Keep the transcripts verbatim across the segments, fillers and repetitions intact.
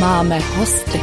máme hosty.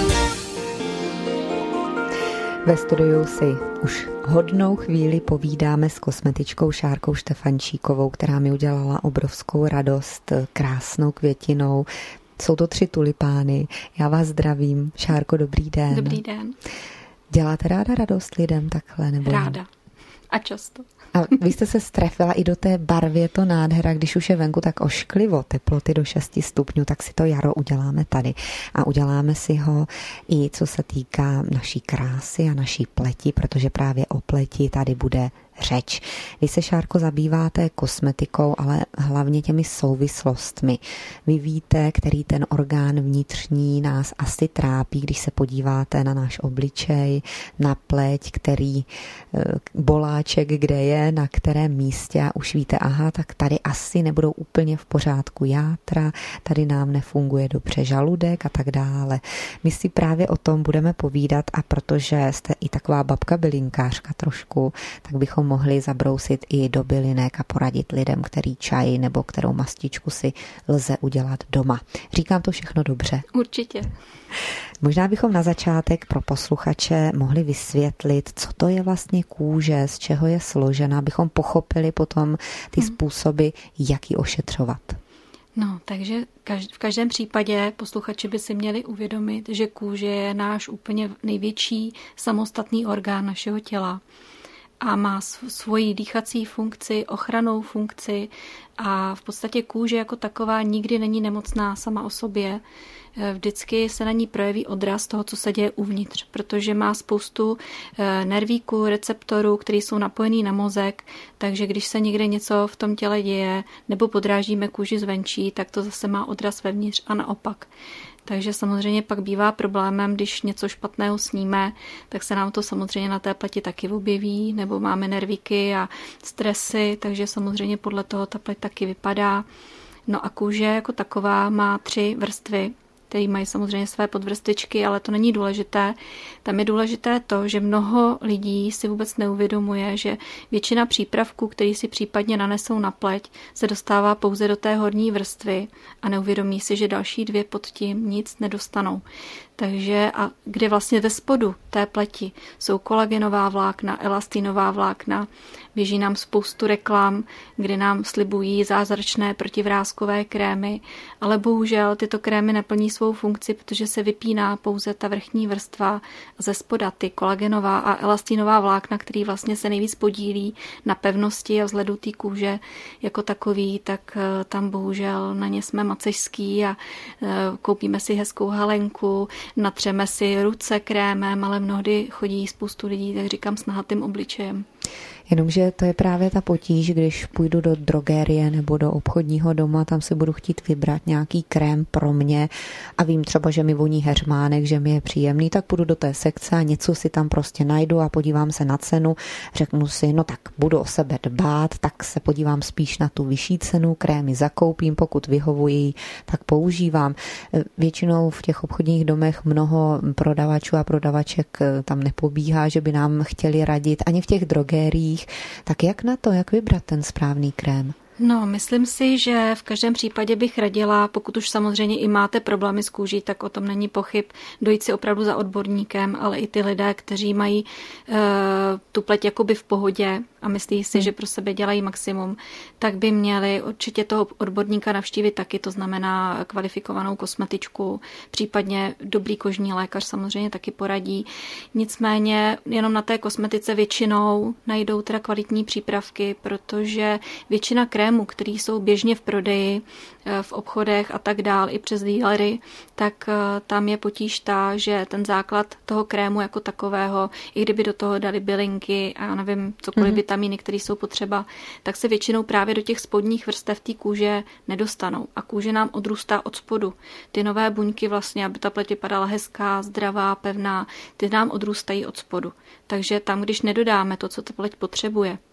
Ve studiu si už hodnou chvíli povídáme s kosmetičkou Šárkou Štefančíkovou, která mi udělala obrovskou radost krásnou květinou. Jsou to tři tulipány. Já vás zdravím. Šárko, dobrý den. Dobrý den. Děláte ráda radost lidem takhle? Nebo... Ráda. A často. A vy jste se strefila i do té barvy, je to nádhera, když už je venku tak ošklivo, teploty do šesti stupňů, tak si to jaro uděláme tady. A uděláme si ho i co se týká naší krásy a naší pleti, protože právě o pleti tady bude řeč. Vy se, Šárko, zabýváte kosmetikou, ale hlavně těmi souvislostmi. Vy víte, který ten orgán vnitřní nás asi trápí, když se podíváte na náš obličej, na pleť, který boláček, kde je, na kterém místě a už víte, aha, tak tady asi nebudou úplně v pořádku játra, tady nám nefunguje dobře žaludek a tak dále. My si právě o tom budeme povídat a protože jste i taková babka bylinkářka trošku, tak bychom mohli zabrousit i do bylinek a poradit lidem, který čaj nebo kterou mastičku si lze udělat doma. Říkám to všechno dobře? Určitě. Možná bychom na začátek pro posluchače mohli vysvětlit, co to je vlastně kůže, z čeho je složena, abychom pochopili potom ty způsoby, jak ji ošetřovat. No, takže v každém případě posluchači by si měli uvědomit, že kůže je náš úplně největší samostatný orgán našeho těla a má svoji dýchací funkci, ochrannou funkci a v podstatě kůže jako taková nikdy není nemocná sama o sobě. Vždycky se na ní projeví odraz toho, co se děje uvnitř, protože má spoustu nervíků, receptorů, které jsou napojený na mozek, takže když se někde něco v tom těle děje nebo podrážíme kůži zvenčí, tak to zase má odraz vevnitř a naopak. Takže samozřejmě pak bývá problémem, když něco špatného sníme, tak se nám to samozřejmě na té pleti taky objeví, nebo máme nervíky a stresy, takže samozřejmě podle toho ta pleť taky vypadá. No a kůže jako taková má tři vrstvy, které mají samozřejmě své podvrstičky, ale to není důležité. Tam je důležité to, že mnoho lidí si vůbec neuvědomuje, že většina přípravků, které si případně nanesou na pleť, se dostává pouze do té horní vrstvy a neuvědomí si, že další dvě pod tím nic nedostanou. Takže a kde vlastně ve spodu té pleti jsou kolagenová vlákna, elastinová vlákna, běží nám spoustu reklam, kde nám slibují zázračné protivrázkové krémy, ale bohužel tyto krémy neplní svou funkci, protože se vypíná pouze ta vrchní vrstva ze spoda, ty kolagenová a elastinová vlákna, který vlastně se nejvíc podílí na pevnosti a vzhledu té kůže jako takový, tak tam bohužel na ně jsme macešský a koupíme si hezkou halenku, natřeme si ruce krémem, ale mnohdy chodí spoustu lidí, tak říkám, s nahatým obličejem. Jenomže to je právě ta potíž, když půjdu do drogérie nebo do obchodního doma, tam si budu chtít vybrat nějaký krém pro mě a vím třeba, že mi voní heřmánek, že mi je příjemný, tak půjdu do té sekce a něco si tam prostě najdu a podívám se na cenu, řeknu si, no tak budu o sebe dbát, tak se podívám spíš na tu vyšší cenu, krémy zakoupím, pokud vyhovují, tak používám. Většinou v těch obchodních domech mnoho prodavačů a prodavaček tam nepobíhá, že by nám chtěli radit, ani v těch drogériích. Tak jak na to, jak vybrat ten správný krém? No, myslím si, že v každém případě bych radila, pokud už samozřejmě i máte problémy s kůží, tak o tom není pochyb, dojít si opravdu za odborníkem, ale i ty lidé, kteří mají uh, tu pleť jakoby v pohodě a myslí si, hmm. že pro sebe dělají maximum, tak by měli určitě toho odborníka navštívit taky, to znamená kvalifikovanou kosmetičku, případně dobrý kožní lékař samozřejmě taky poradí. Nicméně jenom na té kosmetice většinou najdou teda kvalitní přípravky, protože většina krémů, které jsou běžně v prodeji, v obchodech a tak dál, i přes dílery, tak tam je potíž ta, že ten základ toho krému jako takového, i kdyby do toho dali bylinky a já nevím, cokoliv mm-hmm. vitamíny, které jsou potřeba, tak se většinou právě do těch spodních vrstev té kůže nedostanou. A kůže nám odrůstá od spodu. Ty nové buňky vlastně, aby ta pleť vypadala hezká, zdravá, pevná, ty nám odrůstají od spodu. Takže tam, když nedodáme to, co ta pleť potřebuje,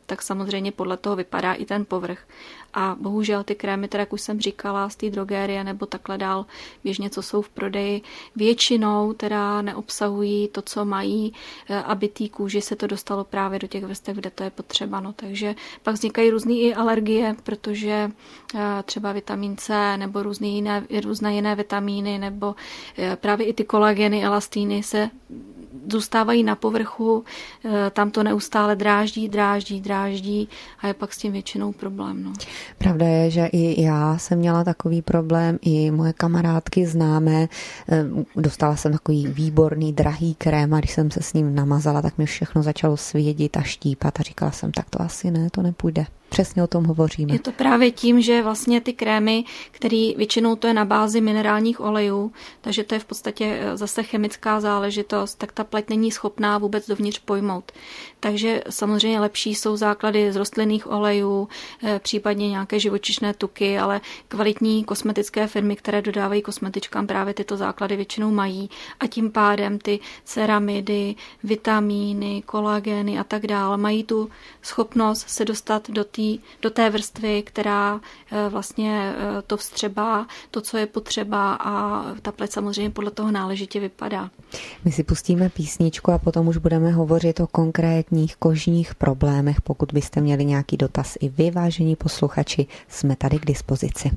tak samozřejmě podle toho vypadá i ten povrch. A bohužel ty krémy, teda jak už jsem říkala, z té drogérie nebo takhle dál běžně, co jsou v prodeji, většinou teda neobsahují to, co mají, aby té kůži se to dostalo právě do těch vrstev, kde to je potřeba. No. Takže pak vznikají různé i alergie, protože třeba vitamin C nebo různé jiné, různé jiné vitamíny nebo právě i ty kolageny, elastíny se zůstávají na povrchu, tam to neustále dráždí, dráždí, dráždí a je pak s tím většinou problém. No. Pravda je, že i já jsem měla takový problém, i moje kamarádky známé. Dostala jsem takový výborný, drahý krém a když jsem se s ním namazala, tak mi všechno začalo svědit a štípat a říkala jsem, tak to asi ne, to nepůjde. Přesně o tom hovoříme. Je to právě tím, že vlastně ty krémy, které většinou to je na bázi minerálních olejů, takže to je v podstatě zase chemická záležitost, tak ta pleť není schopná vůbec dovnitř pojmout. Takže samozřejmě lepší jsou základy z rostlinných olejů, případně nějaké živočišné tuky, ale kvalitní kosmetické firmy, které dodávají kosmetičkám, právě tyto základy většinou mají a tím pádem ty ceramidy, vitamíny, kolagény a tak dále mají tu schopnost se dostat do Tý, do té vrstvy, která vlastně to vstřebá, to, co je potřeba a ta pleť samozřejmě podle toho náležitě vypadá. My si pustíme písničku a potom už budeme hovořit o konkrétních kožních problémech. Pokud byste měli nějaký dotaz i vy, vážení posluchači, jsme tady k dispozici.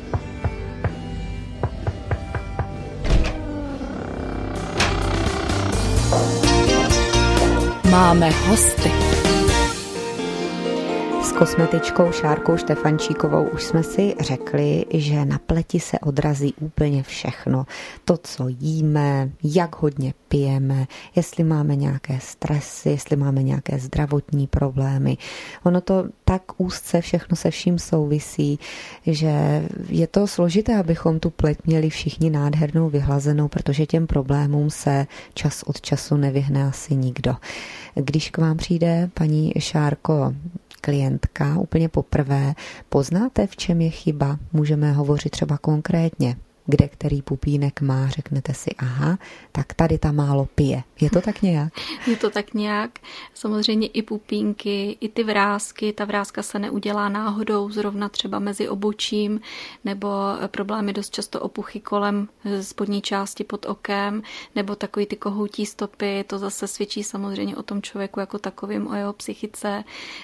Máme hosty. S kosmetičkou Šárkou Štefančíkovou už jsme si řekli, že na pleti se odrazí úplně všechno. To, co jíme, jak hodně pijeme, jestli máme nějaké stresy, jestli máme nějaké zdravotní problémy. Ono to tak úzce všechno se vším souvisí, že je to složité, abychom tu pleť měli všichni nádhernou, vyhlazenou, protože těm problémům se čas od času nevyhne asi nikdo. Když k vám přijde, paní Šárko, klientka úplně poprvé, poznáte, v čem je chyba? Můžeme hovořit třeba konkrétně, kde který pupínek má, řeknete si, aha, tak tady ta málo pije. Je to tak nějak? Je to tak nějak. Samozřejmě i pupínky, i ty vrásky. Ta vrázka se neudělá náhodou, zrovna třeba mezi obočím, nebo problémy dost často opuchy kolem spodní části pod okem, nebo takový ty kohoutí stopy. To zase svědčí samozřejmě o tom člověku jako takovým, o jeho psychice.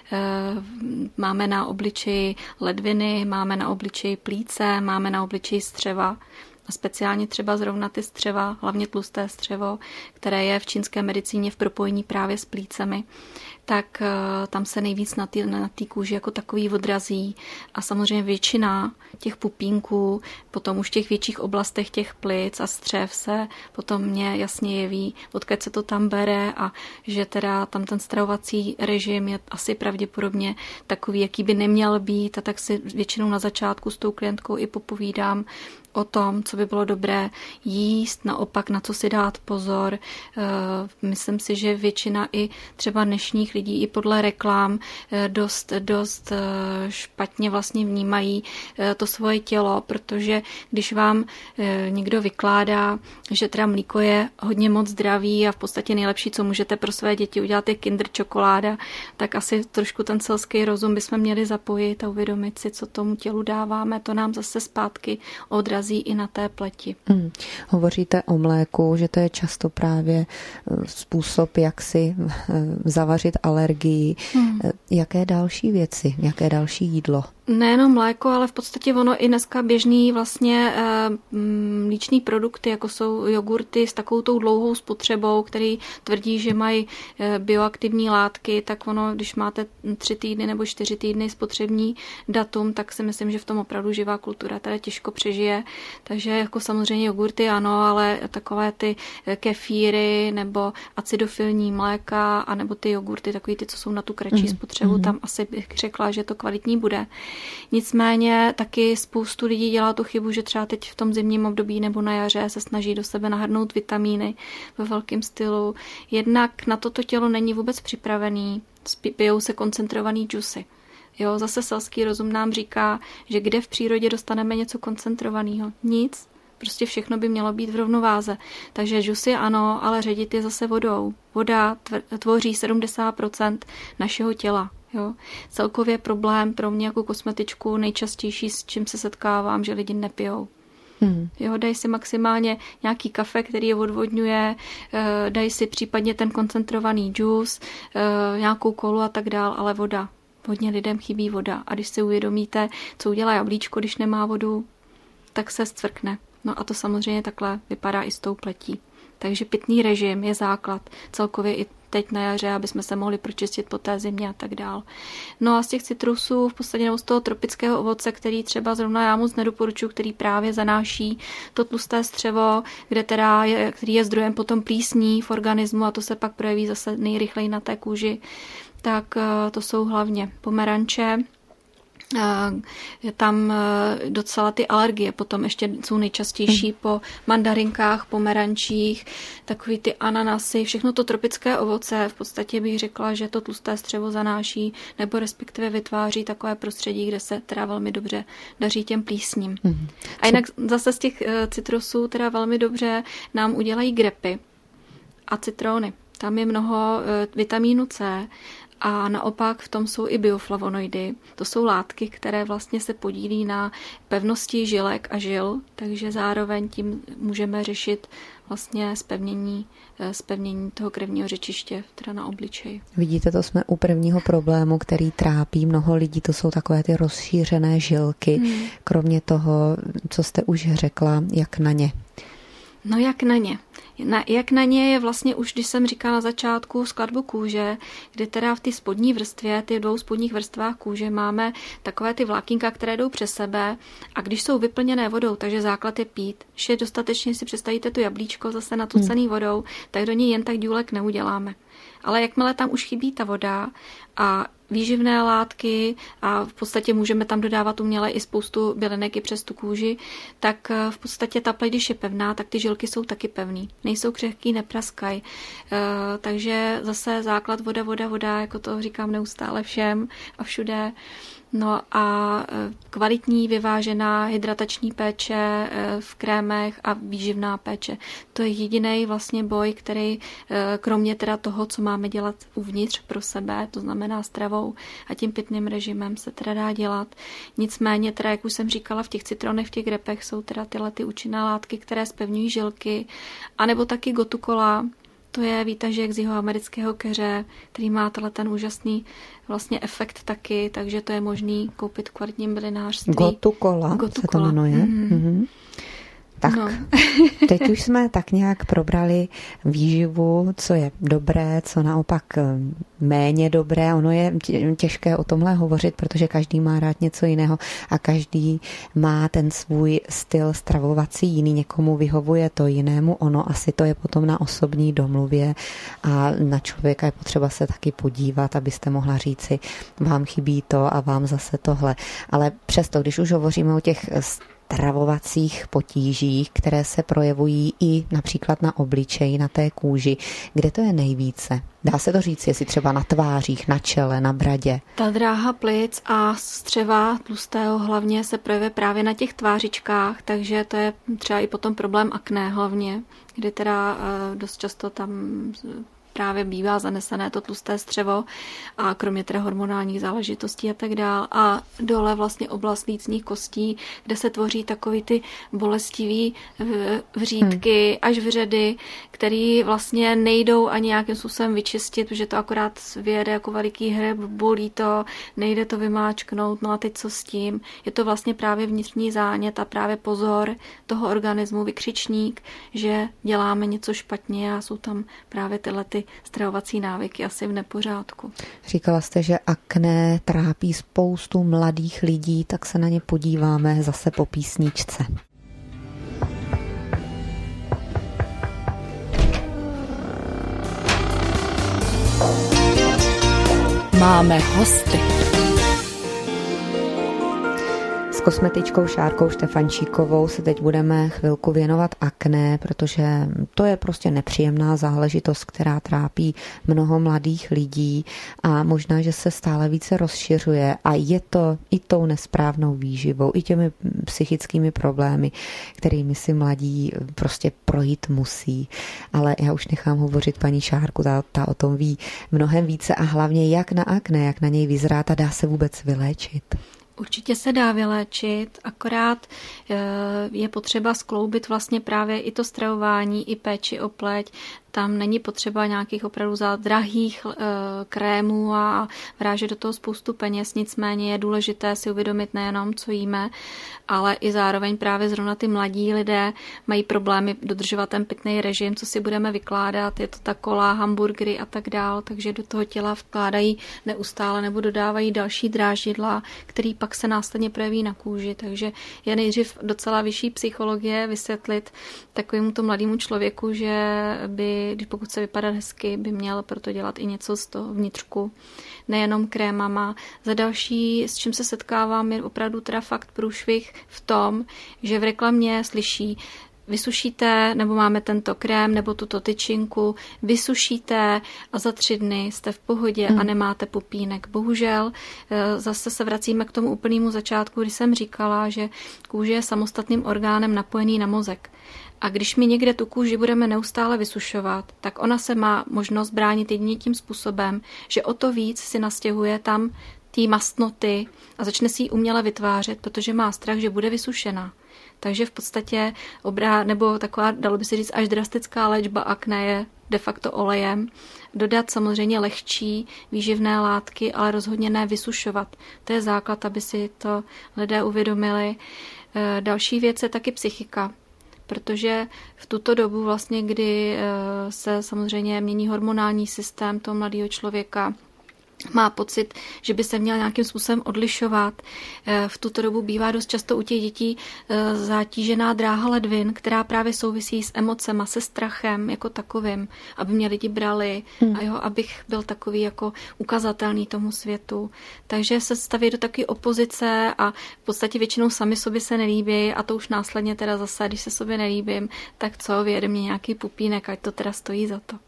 Máme na obličeji ledviny, máme na obličeji plíce, máme na obličeji střeva. A speciálně třeba zrovna ty střeva, hlavně tlusté střevo, které je v čínské medicíně v propojení právě s plícemi, tak tam se nejvíc na té na té kůži jako takový odrazí a samozřejmě většina těch pupínků potom už v těch větších oblastech těch plic a střev se potom mě jasně jeví, odkud se to tam bere a že teda tam ten stravovací režim je asi pravděpodobně takový, jaký by neměl být a tak si většinou na začátku s tou klientkou i popovídám o tom, co by bylo dobré jíst, naopak na co si dát pozor. Myslím si, že většina i třeba dnešních lidí i podle reklám dost, dost špatně vlastně vnímají to svoje tělo, protože když vám někdo vykládá, že teda mlíko je hodně moc zdravý a v podstatě nejlepší, co můžete pro své děti udělat, je Kinder čokoláda, tak asi trošku ten selský rozum bychom měli zapojit a uvědomit si, co tomu tělu dáváme. To nám zase zpátky odrazí i na té pleti. Hmm. Hovoříte o mléku, že to je často právě způsob, jak si zavařit alergii. Hmm. Jaké další věci, jaké další jídlo? Nejenom mléko, ale v podstatě ono i dneska běžný vlastně mlíčný produkty, jako jsou jogurty s takovou tou dlouhou spotřebou, který tvrdí, že mají bioaktivní látky, tak ono, když máte tři týdny nebo čtyři týdny spotřební datum, tak si myslím, že v tom opravdu živá kultura teda těžko přežije. Takže jako samozřejmě jogurty ano, ale takové ty kefíry nebo acidofilní mléka a nebo ty jogurty, takový ty, co jsou na tu kratší mm. spotřebu, mm. tam asi bych řekla, že to kvalitní bude. Nicméně taky spoustu lidí dělá tu chybu, že třeba teď v tom zimním období nebo na jaře se snaží do sebe nahrnout vitamíny ve velkém stylu. Jednak na toto tělo není vůbec připravený, pijou se koncentrovaný džusy. Jo, zase selský rozum nám říká, že kde v přírodě dostaneme něco koncentrovaného? Nic. Prostě všechno by mělo být v rovnováze. Takže džusy ano, ale ředit je zase vodou. Voda tvoří sedmdesát procent našeho těla. Jo. Celkově problém pro mě jako kosmetičku nejčastější, s čím se setkávám, že lidi nepijou. Hmm. Jo, dají si maximálně nějaký kafe, který je odvodňuje, dají si případně ten koncentrovaný džus, nějakou kolu a tak dál, ale voda. Hodně lidem chybí voda. A když si uvědomíte, co udělá jablíčko, když nemá vodu, tak se zcvrkne. No a to samozřejmě takhle vypadá i s tou pletí. Takže pitný režim je základ. Celkově i teď na jaře, aby jsme se mohli pročistit po té zimě a tak dál. No a z těch citrusů, v podstatě nebo z toho tropického ovoce, který třeba zrovna já moc nedoporučuji, který právě zanáší to tlusté střevo, kde teda je, který je zdrojem potom plísní v organismu a to se pak projeví zase nejrychleji na té kůži, tak to jsou hlavně pomeranče. Je tam docela ty alergie, potom ještě jsou nejčastější hmm. po mandarinkách, pomerančích, takový ty ananasy, všechno to tropické ovoce, v podstatě bych řekla, že to tlusté střevo zanáší, nebo respektive vytváří takové prostředí, kde se teda velmi dobře daří těm plísním. Hmm. A jinak zase z těch citrusů teda velmi dobře nám udělají grapy a citrony. Tam je mnoho vitamínu C, a naopak v tom jsou i bioflavonoidy. To jsou látky, které vlastně se podílí na pevnosti žilek a žil, takže zároveň tím můžeme řešit vlastně zpevnění, zpevnění toho krevního řečiště, teda na obličeji. Vidíte, to jsme u prvního problému, který trápí mnoho lidí, to jsou takové ty rozšířené žilky. Hmm. Kromě toho, co jste už řekla, jak na ně? No jak na ně? Na, jak na ně je vlastně už, když jsem říkala na začátku, skladbu kůže, kdy teda v té spodní vrstvě, ty dvou spodních vrstvách kůže máme takové ty vlákínka, které jdou přes sebe a když jsou vyplněné vodou, takže základ je pít. Když je dostatečně, si představíte to jablíčko zase natucený hmm. vodou, tak do něj jen tak důlek neuděláme. Ale jakmile tam už chybí ta voda a výživné látky a v podstatě můžeme tam dodávat uměle i spoustu bylinek i přes tu kůži, tak v podstatě ta pleť, když je pevná, tak ty žilky jsou taky pevný. Nejsou křehký, nepraskají. E, takže zase základ voda, voda, voda, jako to říkám neustále všem a všude. No a kvalitní, vyvážená hydratační péče v krémech a výživná péče. To je jediný vlastně boj, který kromě teda toho, co máme dělat uvnitř pro sebe, to znamená stravou a tím pitným režimem se teda dá dělat. Nicméně teda, jak už jsem říkala, v těch citronech, v těch grepech jsou teda tyhle ty účinné látky, které zpevňují žilky, anebo taky gotukola. To je výtažek z jihoamerického keře, který má tenhle ten úžasný vlastně efekt taky, takže to je možný koupit v kvalitním bylinářství. Gotukola, se to jmenuje. Mm-hmm. Mm-hmm. Tak, no. Teď už jsme tak nějak probrali výživu, co je dobré, co naopak méně dobré. Ono je těžké o tomhle hovořit, protože každý má rád něco jiného a každý má ten svůj styl stravovací jiný. Někomu vyhovuje to jinému, ono asi to je potom na osobní domluvě a na člověka je potřeba se taky podívat, abyste mohla říci, vám chybí to a vám zase tohle. Ale přesto, když už hovoříme o těch stravovacích potížích, které se projevují i například na obličeji, na té kůži. Kde to je nejvíce? Dá se to říct, jestli třeba na tvářích, na čele, na bradě? Ta dráha plic a střeva tlustého hlavně se projevuje právě na těch tvářičkách, takže to je třeba i potom problém akné hlavně, kdy teda dost často tam právě bývá zanesené to tlusté střevo a kromě teda hormonálních záležitostí a tak dál. A dole vlastně oblast lícních kostí, kde se tvoří takový ty bolestivý vřídky hmm. až vředy, který vlastně nejdou ani nějakým způsobem vyčistit, protože to akorát vyjede jako veliký hreb, bolí to, nejde to vymáčknout, no a teď co s tím? Je to vlastně právě vnitřní zánět a právě pozor toho organismu, vykřičník, že děláme něco špatně a jsou tam právě tyhle ty stravovací návyky asi v nepořádku. Říkala jste, že akné trápí spoustu mladých lidí, tak se na ně podíváme zase po písničce. Máme hosty. kosmetičkou Šárkou Štefančíkovou se teď budeme chvilku věnovat akné, protože to je prostě nepříjemná záležitost, která trápí mnoho mladých lidí a možná, že se stále více rozšiřuje a je to i tou nesprávnou výživou, i těmi psychickými problémy, kterými si mladí prostě projít musí. Ale já už nechám hovořit paní Šárku, ta, ta o tom ví mnohem více a hlavně jak na akné, jak na něj vyzrát a dá se vůbec vyléčit. Určitě se dá vyléčit, akorát je potřeba skloubit vlastně právě i to stravování, i péči o pleť. Tam není potřeba nějakých opravdu drahých krémů a vrážet do toho spoustu peněz, nicméně je důležité si uvědomit nejenom, co jíme, ale i zároveň právě zrovna ty mladí lidé mají problémy dodržovat ten pitný režim, co si budeme vykládat, je to ta kola, hamburgery a tak dál, takže do toho těla vkládají neustále nebo dodávají další dráždidla, který pak se následně projeví na kůži, takže je nejdřív docela vyšší psychologie vysvětlit takovému to mladému člověku, že by, když pokud se vypadat hezky, by měl proto dělat i něco z toho vnitřku, nejenom krémama. Za další, s čím se setkávám, je opravdu teda fakt průšvih v tom, že v reklamě slyší vysušíte, nebo máme tento krém, nebo tuto tyčinku, vysušíte a za tři dny jste v pohodě hmm. a nemáte pupínek. Bohužel zase se vracíme k tomu úplnému začátku, kdy jsem říkala, že kůže je samostatným orgánem napojený na mozek. A když my někde tu kůži budeme neustále vysušovat, tak ona se má možnost bránit jedině tím způsobem, že o to víc si nastěhuje tam ty mastnoty a začne si ji uměle vytvářet, protože má strach, že bude vysušená. Takže v podstatě obrá, nebo taková, dalo by se říct, až drastická léčba akné je de facto olejem. Dodat samozřejmě lehčí výživné látky, ale rozhodně ne vysušovat. To je základ, aby si to lidé uvědomili. Další věc je taky psychika. Protože v tuto dobu vlastně, kdy se samozřejmě mění hormonální systém toho mladého člověka, má pocit, že by se měl nějakým způsobem odlišovat. V tuto dobu bývá dost často u těch dětí zatížená dráha ledvin, která právě souvisí s emocema, se strachem jako takovým, aby mě lidi brali hmm. a jo, abych byl takový jako ukazatelný tomu světu. Takže se staví do takové opozice a v podstatě většinou sami sobě se nelíbí a to už následně teda zase, když se sobě nelíbím, tak co, vyjede mě nějaký pupínek, ať to teda stojí za to.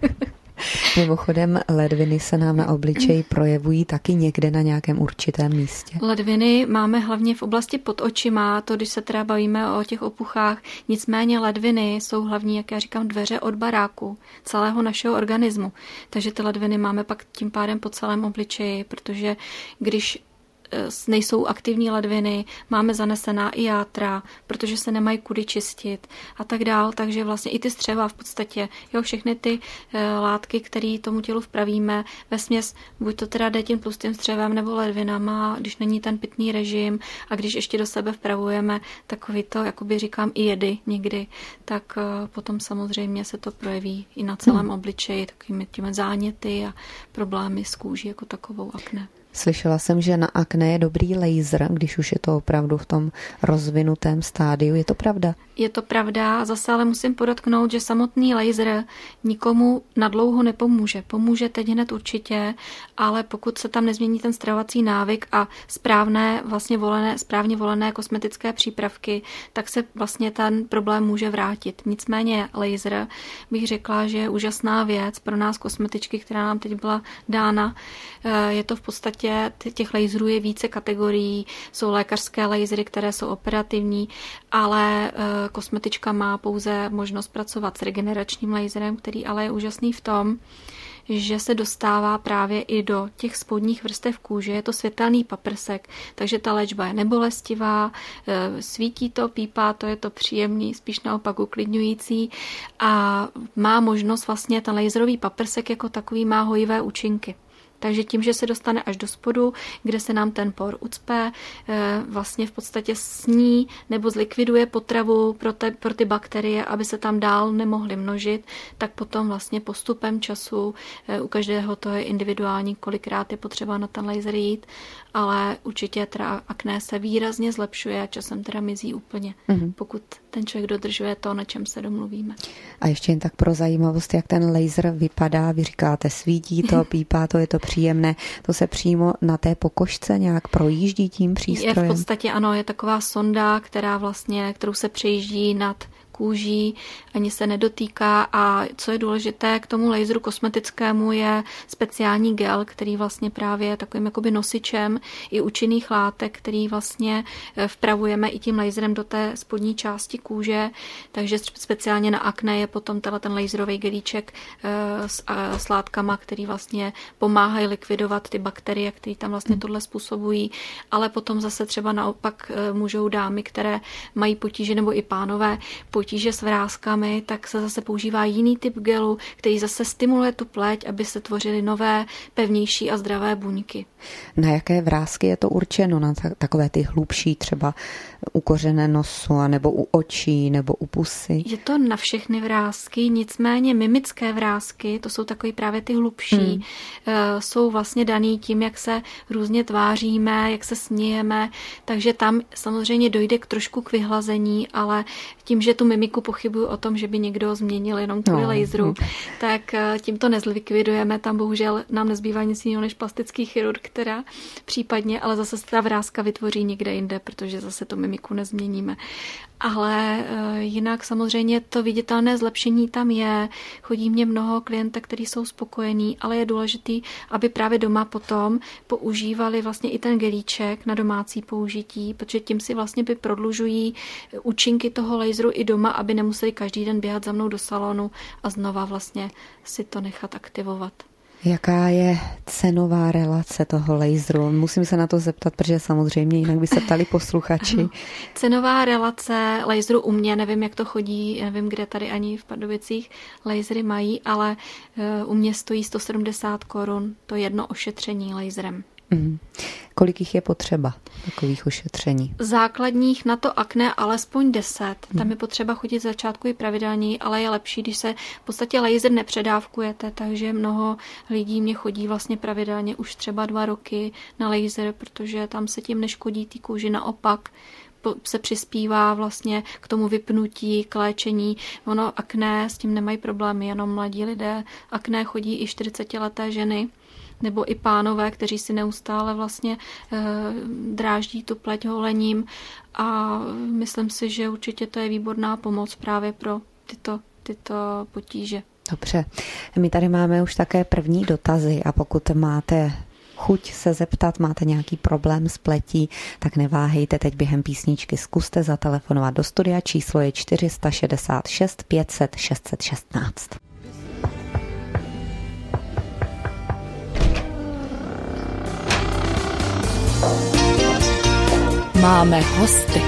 Mimochodem, ledviny se nám na obličeji projevují taky někde na nějakém určitém místě. Ledviny máme hlavně v oblasti pod očima, to když se teda bavíme o těch opuchách, nicméně ledviny jsou hlavní, jak já říkám, dveře od baráku celého našeho organismu. Takže ty ledviny máme pak tím pádem po celém obličeji, protože když nejsou aktivní ledviny, máme zanesená i játra, protože se nemají kudy čistit a tak dál, takže vlastně i ty střeva v podstatě, jo, všechny ty e, látky, které tomu tělu vpravíme, vesměs, buď to teda jde tím tlustým střevem nebo ledvinama, když není ten pitný režim a když ještě do sebe vpravujeme takový to, jakoby říkám, i jedy někdy, tak e, potom samozřejmě se to projeví i na celém hmm. obličeji, takovými těmi záněty a problémy s kůží jako takovou akné. Slyšela jsem, že na akné je dobrý laser, když už je to opravdu v tom rozvinutém stádiu. Je to pravda? Je to pravda, zase ale musím podotknout, že samotný laser nikomu nadlouho nepomůže. Pomůže teď hned určitě, ale pokud se tam nezmění ten stravovací návyk a správné, vlastně volené, správně volené kosmetické přípravky, tak se vlastně ten problém může vrátit. Nicméně laser bych řekla, že je úžasná věc pro nás kosmetičky, která nám teď byla dána. Je to v podstatě těch laserů je více kategorií, jsou lékařské lasery, které jsou operativní, ale kosmetička má pouze možnost pracovat s regeneračním laserem, který ale je úžasný v tom, že se dostává právě i do těch spodních vrstev kůže. Je to světelný paprsek, takže ta léčba je nebolestivá, svítí to, pípá to, je to příjemný, spíš naopak uklidňující a má možnost vlastně ten laserový paprsek jako takový má hojivé účinky. Takže tím, že se dostane až do spodu, kde se nám ten por ucpe, vlastně v podstatě sní nebo zlikviduje potravu pro, te, pro ty bakterie, aby se tam dál nemohly množit, tak potom vlastně postupem času u každého to je individuální, kolikrát je potřeba na ten laser jít, ale určitě teda akné se výrazně zlepšuje a časem teda mizí úplně, mm-hmm. pokud ten člověk dodržuje to, na čem se domluvíme. A ještě jen tak pro zajímavost, jak ten laser vypadá, vy říkáte svítí to, pípá to, je to příjemné. To se přímo na té pokožce nějak projíždí tím přístrojem? Je v podstatě ano, je taková sonda, která vlastně, kterou se přejíždí nad kůží, ani se nedotýká a co je důležité k tomu laseru kosmetickému je speciální gel, který vlastně právě je takovým jakoby nosičem i účinných látek, který vlastně vpravujeme i tím laserem do té spodní části kůže, takže speciálně na akné je potom ten laserový gelíček s, s látkama, který vlastně pomáhají likvidovat ty bakterie, které tam vlastně tohle způsobují, ale potom zase třeba naopak můžou dámy, které mají potíže, nebo i pánové, potíže s vrázkami, tak se zase používá jiný typ gelu, který zase stimuluje tu pleť, aby se tvořily nové, pevnější a zdravé buňky. Na jaké vrásky je to určeno? Na takové ty hlubší, třeba u kořene nosu, nebo u očí, nebo u pusy? Je to na všechny vrásky, nicméně mimické vrásky, to jsou takové právě ty hlubší, hmm. jsou vlastně daný tím, jak se různě tváříme, jak se smějeme, takže tam samozřejmě dojde k trošku k vyhlazení, ale tím, že tu mimiku pochybuju o tom, že by někdo změnil jenom kvůli no. laseru, tak tím to nezlikvidujeme, tam bohužel nám nezbývá nic jiného než plastický chirurg, která případně, ale zase ta vrázka vytvoří někde jinde, protože zase to mimiku nezměníme. Ale jinak samozřejmě to viditelné zlepšení tam je. Chodí mě mnoho klientek, kteří jsou spokojení, ale je důležitý, aby právě doma potom používali vlastně i ten gelíček na domácí použití, protože tím si vlastně by prodlužují účinky toho laseru i doma, aby nemuseli každý den běhat za mnou do salonu a znova vlastně si to nechat aktivovat. Jaká je cenová relace toho laseru? Musím se na to zeptat, protože samozřejmě jinak by se ptali posluchači. Cenová relace laseru u mě, nevím, jak to chodí, nevím, kde tady ani v Pardubicích lasery mají, ale u mě stojí sto sedmdesát korun to jedno ošetření laserem. Mm. Kolik jich je potřeba, takových ošetření? Základních na to akné alespoň deset. Tam je potřeba chodit z začátku i pravidelněji, ale je lepší, když se v podstatě laser nepředávkujete, takže mnoho lidí mě chodí vlastně pravidelně už třeba dva roky na laser, protože tam se tím neškodí té kůži, naopak se přispívá vlastně k tomu vypnutí, k léčení. Ono akné, s tím nemají problémy, jenom mladí lidé. Akné chodí i čtyřicetileté ženy, nebo i pánové, kteří si neustále vlastně e, dráždí tu pleť holením a myslím si, že určitě to je výborná pomoc právě pro tyto, tyto potíže. Dobře, my tady máme už také první dotazy a pokud máte chuť se zeptat, máte nějaký problém s pletí, tak neváhejte teď během písničky, zkuste zatelefonovat do studia, číslo je čtyři šest šest pět set šest set šestnáct. Máme hosty.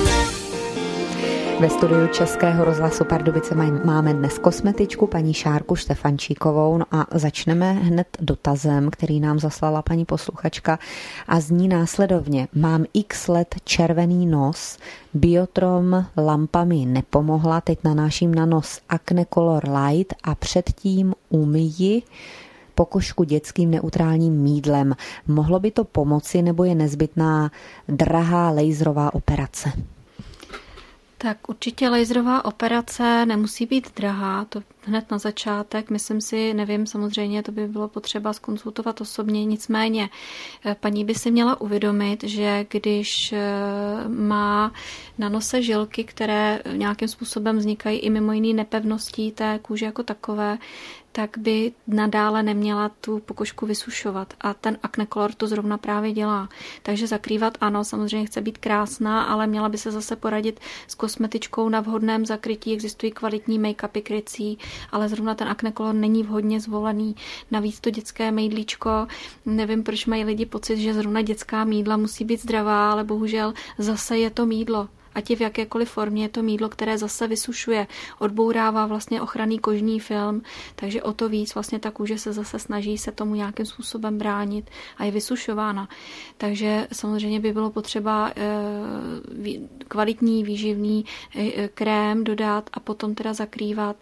Ve studiu Českého rozhlasu Pardubice máme dnes kosmetičku paní Šárku Štefančíkovou, no a začneme hned dotazem, který nám zaslala paní posluchačka a zní následovně. Mám x let červený nos, Biotrom lampa mi nepomohla, teď nanáším na nos Acne Color Light a předtím umyji pokožku dětským neutrálním mýdlem. Mohlo by to pomoci nebo je nezbytná drahá laserová operace? Tak určitě laserová operace nemusí být drahá, to hned na začátek, myslím si, nevím, samozřejmě to by bylo potřeba zkonsultovat osobně, nicméně paní by si měla uvědomit, že když má na nose žilky, které nějakým způsobem vznikají i mimo jiný nepevností té kůže jako takové, tak by nadále neměla tu pokožku vysušovat. A ten Acne Color to zrovna právě dělá. Takže zakrývat ano, samozřejmě chce být krásná, ale měla by se zase poradit s kosmetičkou na vhodném zakrytí. Existují kvalitní make-upy krycí, ale zrovna ten Acne Color není vhodně zvolený. Navíc to dětské mýdlíčko, nevím, proč mají lidi pocit, že zrovna dětská mýdla musí být zdravá, ale bohužel zase je to mýdlo. Ať je v jakékoliv formě, je to mýdlo, které zase vysušuje, odbourává vlastně ochranný kožní film, takže o to víc vlastně ta kůže se zase snaží se tomu nějakým způsobem bránit a je vysušována. Takže samozřejmě by bylo potřeba kvalitní výživný krém dodat a potom teda zakrývat.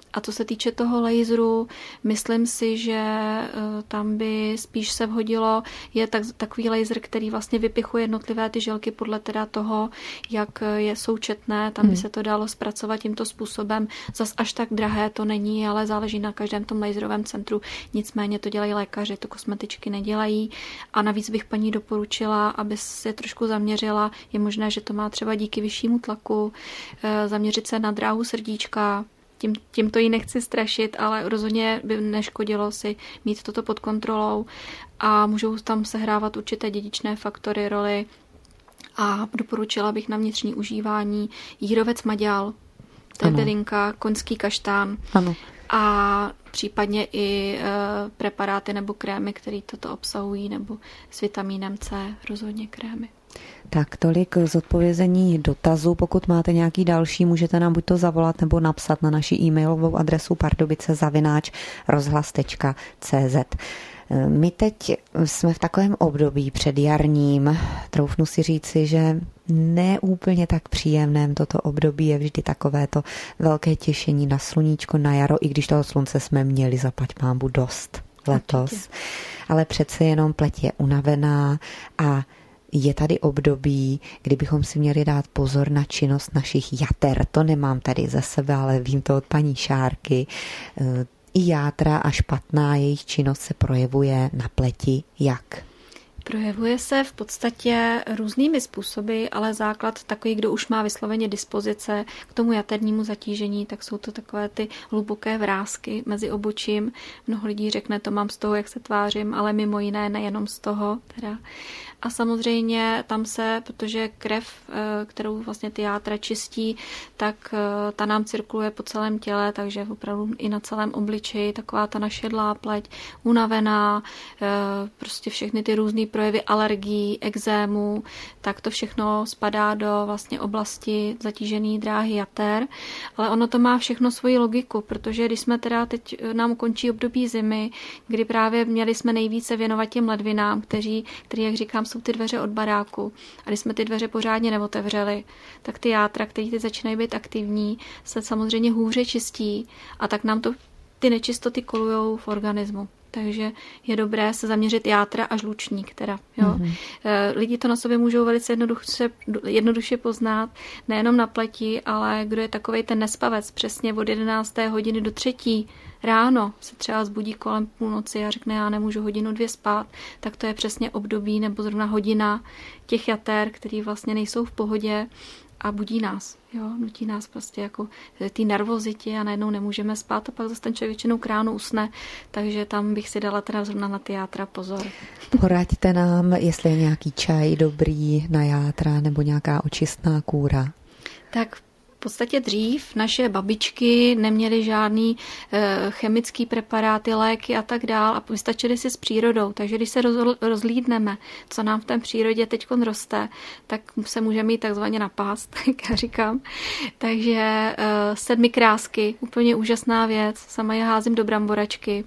A co se týče toho laseru, myslím si, že tam by spíš se vhodilo, je tak, takový laser, který vlastně vypichuje jednotlivé ty žilky podle teda toho, jak je součetné, tam by se to dalo zpracovat tímto způsobem. Zas až tak drahé to není, ale záleží na každém tom laserovém centru. Nicméně to dělají lékaři, to kosmetičky nedělají. A navíc bych paní doporučila, aby se trošku zaměřila, je možné, že to má třeba díky vyššímu tlaku, zaměřit se na dráhu srdíčka. Tím, tím to jí nechci strašit, ale rozhodně by neškodilo si mít toto pod kontrolou a můžou tam sehrávat určité dědičné faktory roli a doporučila bych na vnitřní užívání jírovec maďal, to je bylinka, koňský kaštán. Ano. A případně i e, preparáty nebo krémy, které toto obsahují, nebo s vitamínem C, rozhodně krémy. Tak tolik zodpovězení dotazů. Pokud máte nějaký další, můžete nám buď to zavolat nebo napsat na naši e-mailovou adresu pardubice zavináč rozhlas tečka cé zet. My teď jsme v takovém období předjarním. Troufnu si říci, že ne úplně tak příjemném toto období je vždy takové to velké těšení na sluníčko, na jaro, i když toho slunce jsme měli zaplať pánbu dost letos. Určitě. Ale přece jenom pleť je unavená a je tady období, kdy bychom si měli dát pozor na činnost našich jater. To nemám tady za sebe, ale vím to od paní Šárky. I játra a špatná jejich činnost se projevuje na pleti jak? Projevuje se v podstatě různými způsoby, ale základ takový, kdo už má vysloveně dispozice k tomu jaternímu zatížení, tak jsou to takové ty hluboké vrásky mezi obočím. Mnoho lidí řekne, to mám z toho, jak se tvářím, ale mimo jiné nejenom z toho. Teda. A samozřejmě tam se, protože krev, kterou vlastně ty játra čistí, tak ta nám cirkuluje po celém těle, takže opravdu i na celém obličeji, taková ta našedlá pleť, unavená, prostě všechny ty různý projevy alergií, ekzému, tak to všechno spadá do vlastně oblasti zatížené dráhy jater, ale ono to má všechno svoji logiku, protože když jsme teda teď nám končí období zimy, kdy právě měli jsme nejvíce věnovat těm ledvinám, kteří, který, jak říkám, jsou ty dveře od baráku. A když jsme ty dveře pořádně neotevřeli, tak ty játra, které teď začínají být aktivní, se samozřejmě hůře čistí a tak nám to ty nečistoty kolujou v organismu. Takže je dobré se zaměřit játra a žlučník. Teda, jo. Mm-hmm. Lidi to na sobě můžou velice jednoduše, jednoduše poznat, nejenom na pleti, ale kdo je takovej ten nespavec, přesně od jedenácté hodiny do třetí ráno se třeba zbudí kolem půlnoci a řekne, já nemůžu hodinu dvě spát, tak to je přesně období nebo zrovna hodina těch jater, které vlastně nejsou v pohodě a budí nás, jo, nutí nás prostě jako ty nervozitě a najednou nemůžeme spát a pak zase ten člověk většinou k ránu usne, takže tam bych si dala teda zrovna na ty játra pozor. Poraďte nám, jestli je nějaký čaj dobrý na játra nebo nějaká očistná kůra. Tak v podstatě dřív naše babičky neměly žádný e, chemický preparáty, léky a tak dál a vystačily si s přírodou. Takže když se roz, rozlídneme, co nám v té přírodě teď roste, tak se můžeme mít takzvaně napást, jak já říkám. Takže e, sedmi krásky, úplně úžasná věc. Sama je házím do bramboračky.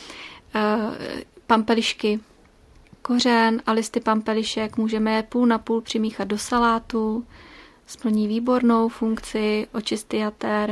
E, pampelišky, kořen a listy pampelišek můžeme je půl na půl přimíchat do salátu. Splní výbornou funkci, očisty jater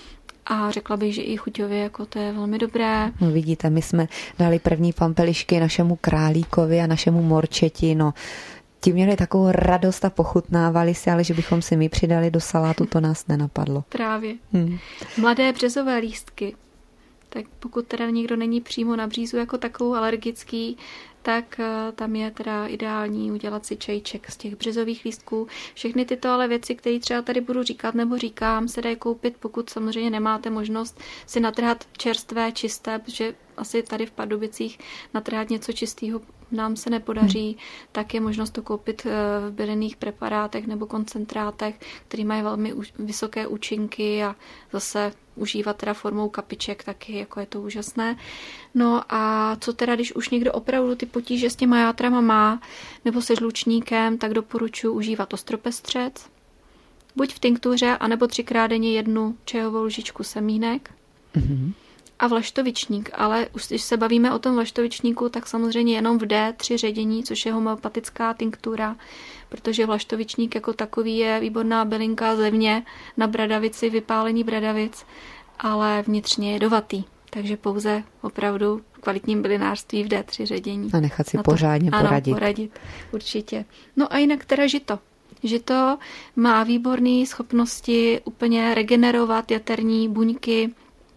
a řekla bych, že i chuťově jako to je velmi dobré. No vidíte, my jsme dali první pampelišky našemu králíkovi a našemu morčeti, no ti měli takovou radost a pochutnávali si, ale že bychom si my přidali do salátu, to nás nenapadlo. Právě. Hmm. Mladé březové lístky. Tak pokud teda někdo není přímo na břízu jako takovou alergický, tak tam je teda ideální udělat si čajček z těch březových lístků. Všechny tyto ale věci, které třeba tady budu říkat nebo říkám, se dají koupit, pokud samozřejmě nemáte možnost si natrhat čerstvé, čisté, protože asi tady v Pardubicích natrhat něco čistého nám se nepodaří, hmm. tak je možnost to koupit v bylinných preparátech nebo koncentrátech, které mají velmi vysoké účinky a zase užívat teda formou kapiček taky, jako je to úžasné. No a co teda, když už někdo opravdu ty potíže s těma játrama má, nebo se žlučníkem, tak doporučuji užívat ostropestřec, buď v tinktuře, anebo třikrát denně jednu čajovou lžičku semínek. Mm-hmm. A vlaštovičník, ale už když se bavíme o tom vlaštovičníku, tak samozřejmě jenom v D tři ředění, což je homeopatická tinktura, protože vlaštovičník jako takový je výborná bylinka zevně na bradavici, vypálení bradavic ale vnitřně jedovatý. Takže pouze opravdu v kvalitním bylinářství v dé tři ředění. A nechat si pořádně ano, poradit. poradit, určitě. No a jinak teda žito. Žito má výborné schopnosti úplně regenerovat jaterní buňky,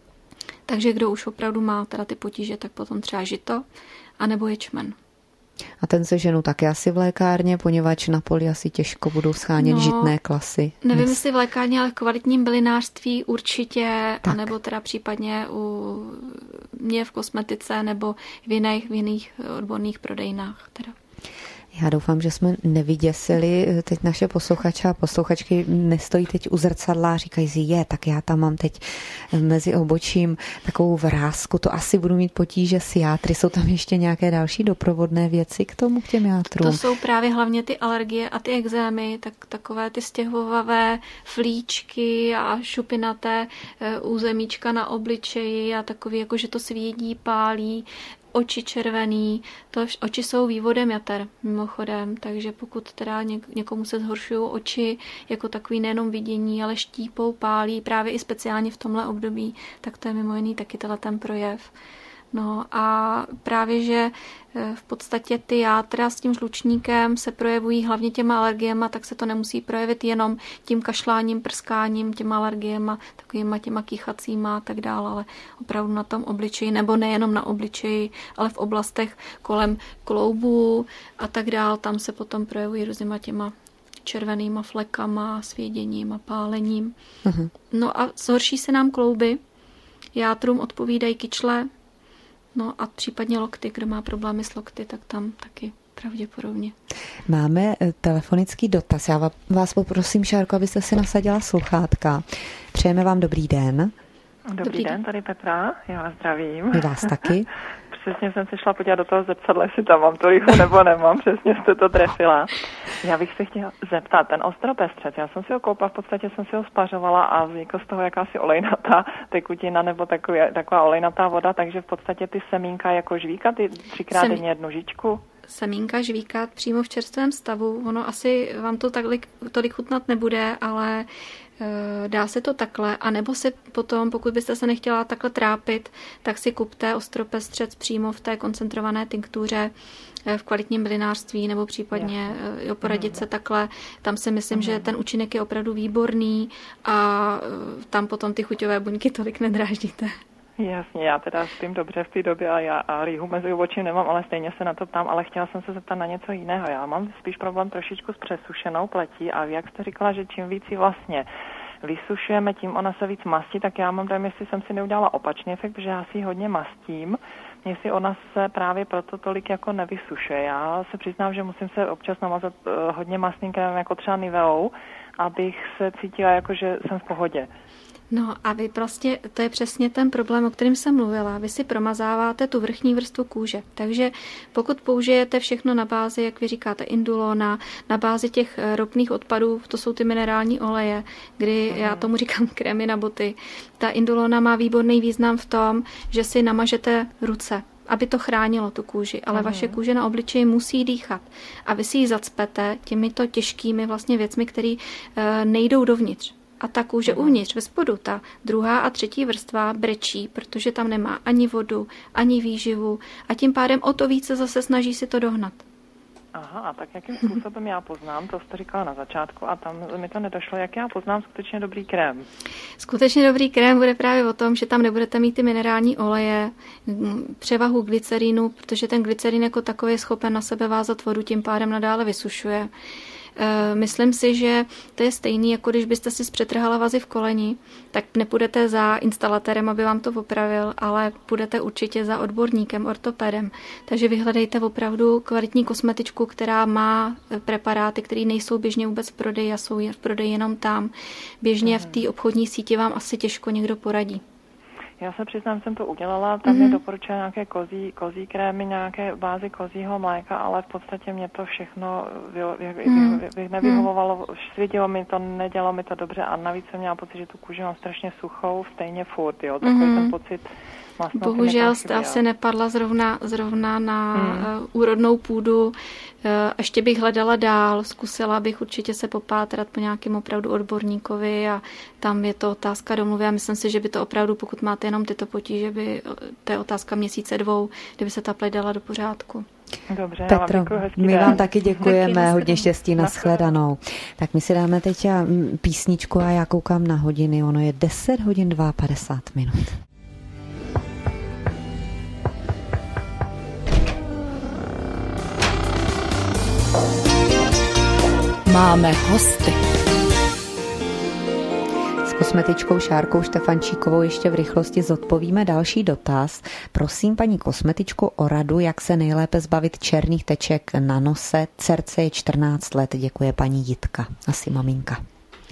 takže kdo už opravdu má teda ty potíže, tak potom třeba žito, anebo ječmen. A ten seženu taky asi v lékárně, poněvadž na poli asi těžko budou schánět no, žitné klasy. Nevím, Dnes... jestli v lékárně, ale v kvalitním bylinářství určitě, tak. Nebo teda případně u mě v kosmetice nebo v jiných, v jiných odborných prodejnách. Teda. Já doufám, že jsme nevyděsili teď naše posluchače a posluchačky nestojí teď u zrcadla a říkají si, je, tak já tam mám teď mezi obočím takovou vrásku, to asi budu mít potíže s játry. Jsou tam ještě nějaké další doprovodné věci k tomu, k těm játrům? To jsou právě hlavně ty alergie a ty ekzémy, tak takové ty stěhovavé flíčky a šupinaté územíčka na obličeji a takový, jako že to svědí, pálí, oči červený, to oči jsou vývodem jater mimochodem, takže pokud teda někomu se zhoršují oči jako takový nejenom vidění, ale štípou, pálí, právě i speciálně v tomhle období, tak to je mimo jiný taky ten projev. No a právě, že v podstatě ty játra s tím žlučníkem se projevují hlavně těma alergiema, tak se to nemusí projevit jenom tím kašláním, prskáním, těma alergiema, takovýma těma kýchacíma a tak dále, ale opravdu na tom obličeji, nebo nejenom na obličeji, ale v oblastech kolem kloubů a tak dále, tam se potom projevují různýma těma červenýma flekama, svěděním a pálením. Uh-huh. No a zhorší se nám klouby, játrům odpovídají kyčle, no a případně lokty, kdo má problémy s lokty, tak tam taky pravděpodobně. Máme telefonický dotaz. Já vás poprosím, Šárko, abyste si nasadila sluchátka. Přejeme vám dobrý den. Dobrý, dobrý den, tady Petra, já vás zdravím. My vás taky. Přesně jsem se šla podívat do toho zrcadla, jestli tam mám to lichu nebo nemám, přesně jste to trefila. Já bych se chtěla zeptat, ten ostropestřec, já jsem si ho koupila, v podstatě jsem si ho spařovala a vznikla z toho jakási olejnatá tekutina nebo takový, taková olejnatá voda, takže v podstatě ty semínka jako žvíka, ty třikrát Sem... denně jednu žičku. Semínka žvíkat přímo v čerstvém stavu, ono asi vám to tolik, tolik chutnat nebude, ale dá se to takhle, anebo si potom, pokud byste se nechtěla takhle trápit, tak si kupte ostropestřec přímo v té koncentrované tinktuře v kvalitním bylinářství, nebo případně jo, poradit se takhle. Tam si myslím, že ten účinek je opravdu výborný a tam potom ty chuťové buňky tolik nedráždíte. Jasně, já teda s tím dobře v té době a já a rýhu mezi očím nemám, ale stejně se na to ptám, ale chtěla jsem se zeptat na něco jiného. Já mám spíš problém trošičku s přesušenou pletí a jak jste říkala, že čím víc ji vlastně vysušujeme, tím ona se víc mastí, tak já mám dojem, jestli jsem si neudělala opačný efekt, protože já si ji hodně mastím, jestli ona se právě proto tolik jako nevysušuje. Já se přiznám, že musím se občas namazat uh, hodně mastným krémem, jako třeba Niveou, abych se cítila jako, že jsem v pohodě. No a vy prostě, to je přesně ten problém, o kterém jsem mluvila. Vy si promazáváte tu vrchní vrstvu kůže. Takže pokud použijete všechno na bázi, jak vy říkáte, indulona, na bázi těch ropných odpadů, to jsou ty minerální oleje, kdy já tomu říkám krémy na boty. Ta indulona má výborný význam v tom, že si namažete ruce, aby to chránilo tu kůži, ale vaše kůže na obličeji musí dýchat. A vy si ji zacpete těmito těžkými vlastně věcmi, které e, nejdou dovnitř. A ta kůže uvnitř, ve spodu, ta druhá a třetí vrstva brečí, protože tam nemá ani vodu, ani výživu a tím pádem o to více zase snaží si to dohnat. Aha, a tak jakým způsobem já poznám, to jste říkala na začátku a tam mi to nedošlo, jak já poznám skutečně dobrý krém? Skutečně dobrý krém bude právě o tom, že tam nebudete mít ty minerální oleje, převahu glycerínu, protože ten glycerín jako takový je schopen na sebe vázat vodu, tím pádem nadále vysušuje. Myslím si, že to je stejný, jako když byste si zpřetrhala vazy v koleni, tak nepůjdete za instalatérem, aby vám to opravil, ale půjdete určitě za odborníkem, ortopedem. Takže vyhledejte opravdu kvalitní kosmetičku, která má preparáty, které nejsou běžně vůbec v prodeji a jsou v prodeji jenom tam. Běžně v té obchodní síti vám asi těžko někdo poradí. Já se přiznám, jsem to udělala, tam mm-hmm. mi doporučila nějaké kozí, kozí krémy, nějaké bázy kozího mléka, ale v podstatě mě to všechno vy, vy, mm. vy, vy nevyhovovalo, svědilo mi to, nedělo mi to dobře a navíc jsem měla pocit, že tu kůži mám strašně suchou, stejně furt, jo, takový mm. ten pocit. Bohužel jste asi nepadla zrovna, zrovna na mm. uh, úrodnou půdu, Ještě bych hledala dál, zkusila bych určitě se popátrat po nějakém opravdu odborníkovi a tam je to otázka domluvy a myslím si, že by to opravdu, pokud máte jenom tyto potíže, by to je otázka měsíce dvou, kdyby se ta pleť dala do pořádku. Dobře, Petro, já vám my vám taky děkujeme, taky hodně štěstí, na nashledanou. Tak my si dáme teď písničku a já koukám na hodiny, ono je deset hodin padesát dva minut. Máme hosty. S kosmetičkou Šárkou Štefančíkovou ještě v rychlosti zodpovíme další dotaz. Prosím paní kosmetičku o radu, jak se nejlépe zbavit černých teček na nose. Dcerce je čtrnáct let, děkuje paní Jitka, asi maminka.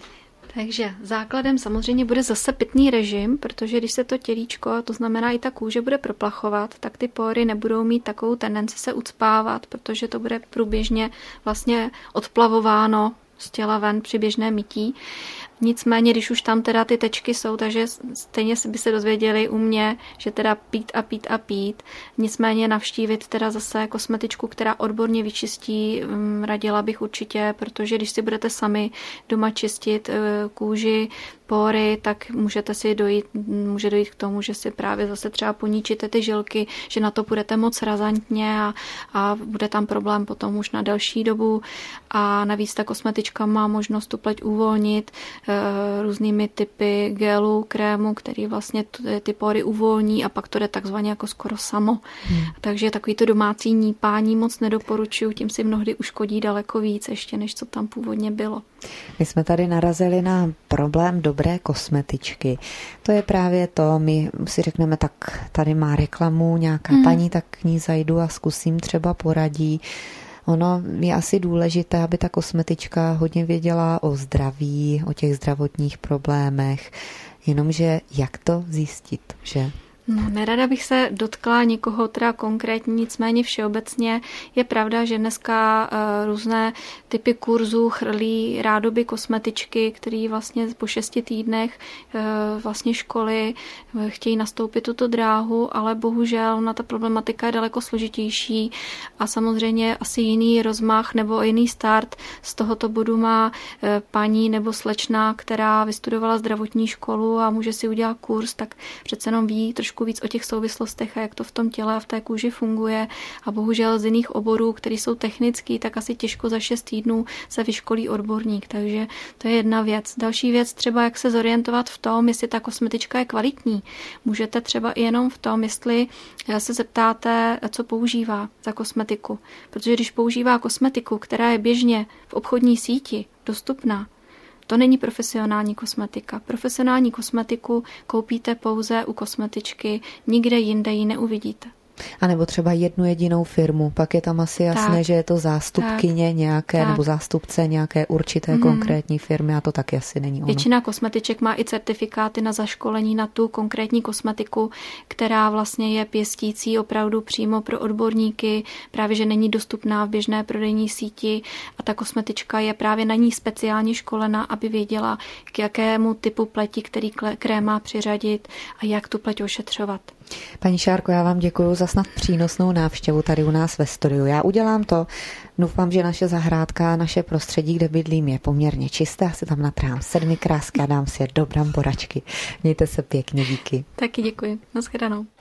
Takže základem samozřejmě bude zase pitný režim, protože když se to tělíčko, to znamená i ta kůže, bude proplachovat, tak ty pory nebudou mít takovou tendenci se ucpávat, protože to bude průběžně vlastně odplavováno z těla ven při běžném mytí. Nicméně, když už tam teda ty tečky jsou, takže stejně by se dozvěděli u mě, že teda pít a pít a pít. Nicméně navštívit teda zase kosmetičku, která odborně vyčistí, radila bych určitě, protože když si budete sami doma čistit kůži, pory, tak můžete si dojít, může dojít k tomu, že si právě zase třeba poníčíte ty žilky, že na to půjdete moc razantně a, a bude tam problém potom už na delší dobu. A navíc ta kosmetička má možnost tu pleť uvolnit e, různými typy gelů, krému, který vlastně t, ty pory uvolní a pak to jde takzvaně jako skoro samo. Hmm. Takže takový to domácí nípání moc nedoporučuju, tím si mnohdy uškodí daleko víc ještě, než co tam původně bylo. My jsme tady narazili na problém dobré kosmetičky. To je právě to, my si řekneme, tak tady má reklamu nějaká hmm. paní, tak k ní zajdu a zkusím, třeba poradí. Ono je asi důležité, aby ta kosmetička hodně věděla o zdraví, o těch zdravotních problémech, jenomže jak to zjistit, že... No, nerada bych se dotkla někoho teda konkrétně, nicméně všeobecně je pravda, že dneska uh, různé typy kurzů chrlí rádoby kosmetičky, který vlastně po šesti týdnech uh, vlastně školy uh, chtějí nastoupit tuto dráhu, ale bohužel ona ta problematika je daleko složitější a samozřejmě asi jiný rozmach nebo jiný start z tohoto bodu má uh, paní nebo slečna, která vystudovala zdravotní školu a může si udělat kurz, tak přece jenom ví trošku víc o těch souvislostech a jak to v tom těle a v té kůži funguje a bohužel z jiných oborů, které jsou technický, tak asi těžko za šest týdnů se vyškolí odborník, takže to je jedna věc. Další věc třeba, jak se zorientovat v tom, jestli ta kosmetička je kvalitní. Můžete třeba i jenom v tom, jestli se zeptáte, co používá za kosmetiku, protože když používá kosmetiku, která je běžně v obchodní síti dostupná, to není profesionální kosmetika. Profesionální kosmetiku koupíte pouze u kosmetičky, nikde jinde ji neuvidíte. A nebo třeba jednu jedinou firmu, pak je tam asi jasné, tak, že je to zástupkyně tak, nějaké tak. nebo zástupce nějaké určité mm. konkrétní firmy a to taky asi není ono. Většina kosmetiček má i certifikáty na zaškolení na tu konkrétní kosmetiku, která vlastně je pěstící opravdu přímo pro odborníky, právě že není dostupná v běžné prodejní síti a ta kosmetička je právě na ní speciálně školena, aby věděla, k jakému typu pleti, který krém má přiřadit a jak tu pleť ošetřovat. Paní Šárko, já vám děkuji za snad přínosnou návštěvu tady u nás ve studiu. Já udělám to. Doufám, že naše zahrádka, naše prostředí, kde bydlím, je poměrně čisté. Já si tam natrám sedmi krásky a dám si je do bramboračky. Mějte se pěkně, díky. Taky děkuji. Naschledanou.